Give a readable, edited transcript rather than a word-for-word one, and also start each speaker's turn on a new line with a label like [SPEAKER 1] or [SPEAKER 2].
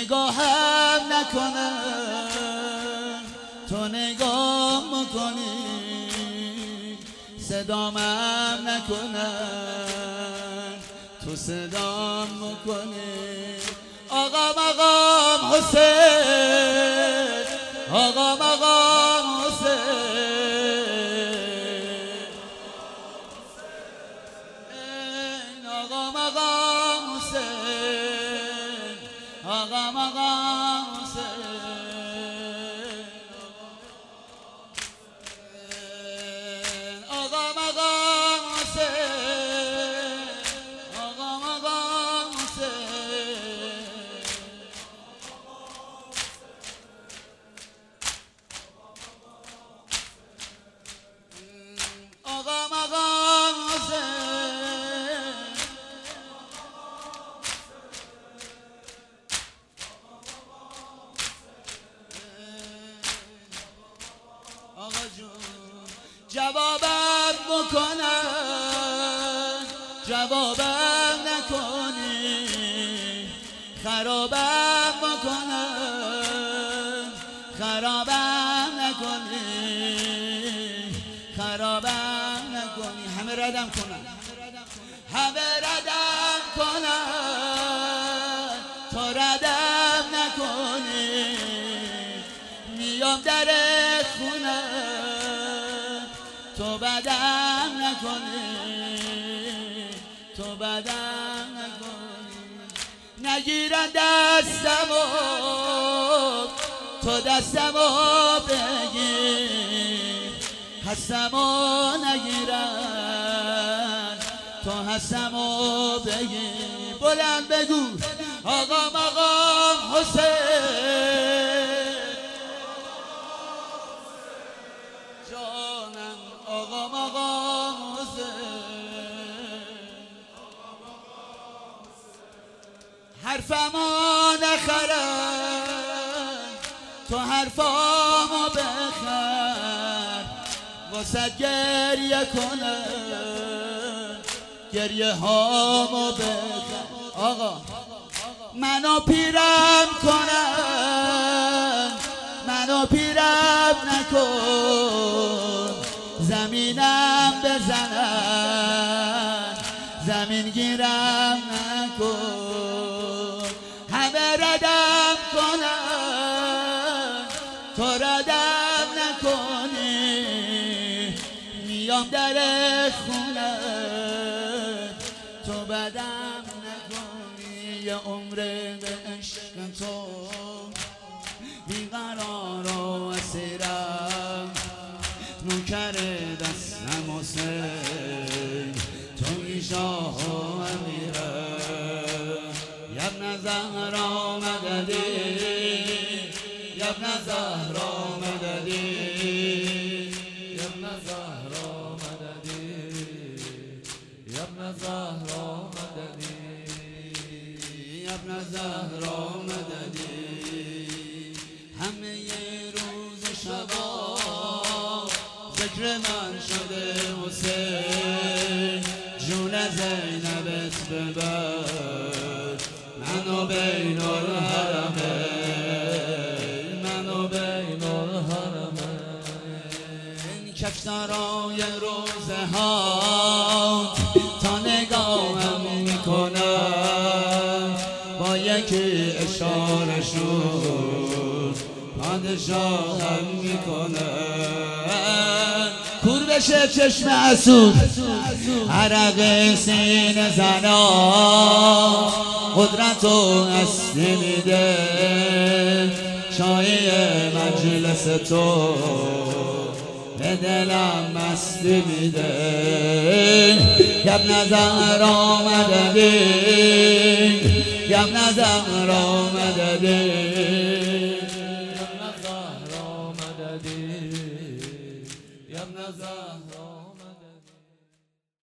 [SPEAKER 1] نگاهم نکنه تو نگاه میکنی، صدامم نکنه تو صدام میکنی. آقا مقام حسین، آقا مقام حسین، آقا مقام حسین، آقا مقام حسین، آقا مقام حسین، آقا مقام حسین. آقا مقام حسین، آقا جون جوابم بکنن، جوابم نکنی، خرابم بکنن، خرابم نکنی، خرابم نکنی. همه ردم کنن، همه ردم کنن، تو ردم نکنی. میام در خونه تو بدم نکنی، تو بدم نکنی. نگیرن دستمو تو دستمو بگیر، هستمو نگیرن تو هستمو بگیر. بلند بگو آقا مقام حسین، جانم آقا مقام حسین. حرفمو نخرن تو حرفامو بخر، واسه گریه کنن گریه هامو بخر. آقا منو پیرم کنن، منو پیرم نکن، زمینم بزنن زمین گیرم نکن. همه ردم کنن تو ردم نکنی، میام در خونه تو بدم نکنی. یه عمر به عشق تو بیقرار و اسیرم، نوکر دستم حسین توی شاه و امیرم. یبن زهرا مددی، یبن زهرا مددی، یبن زهرا مددی، یبن زهرا مددی، یبن زهرا مددی. همه روز و شبا ذکر من شده حسین، جون زینبت ببر منو بین الحرمه، منو بین الحرمه. کفترای روزه ها تا نگاهم میکنن، با یکی اشاره شد پادشاهم میکنن. کور بشه چشم حسود، عرق سینه زنا، قدرت و هستی میده، شایی مجلس تو به دلم مستی میده. یبن زهرا مددی، یبن زهرا مددی،